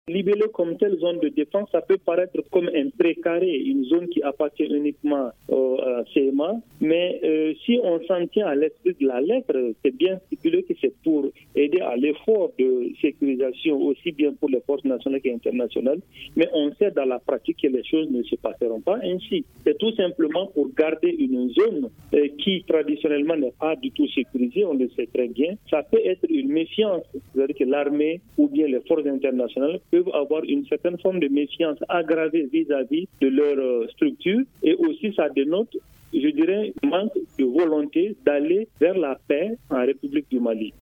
Libellé comme telle zone de défense, ça peut paraître comme un précaré, une zone qui appartient uniquement au CMA, mais si on s'en tient à l'esprit de la lettre, c'est bien stipulé que c'est pour aider à l'effort de sécurisation aussi bien pour les forces nationales qu'internationales, mais on sait dans la pratique que les choses ne se passeront pas ainsi. C'est tout simplement pour garder une zone qui traditionnellement n'est pas du tout sécurisée, on le sait très bien. Ça peut être une méfiance, c'est-à-dire que l'armée ou bien les forces internationales peuvent avoir une certaine forme de méfiance aggravée vis-à-vis de leur structure, et aussi ça dénote, je dirais, manque de volonté d'aller vers la paix en République du Mali.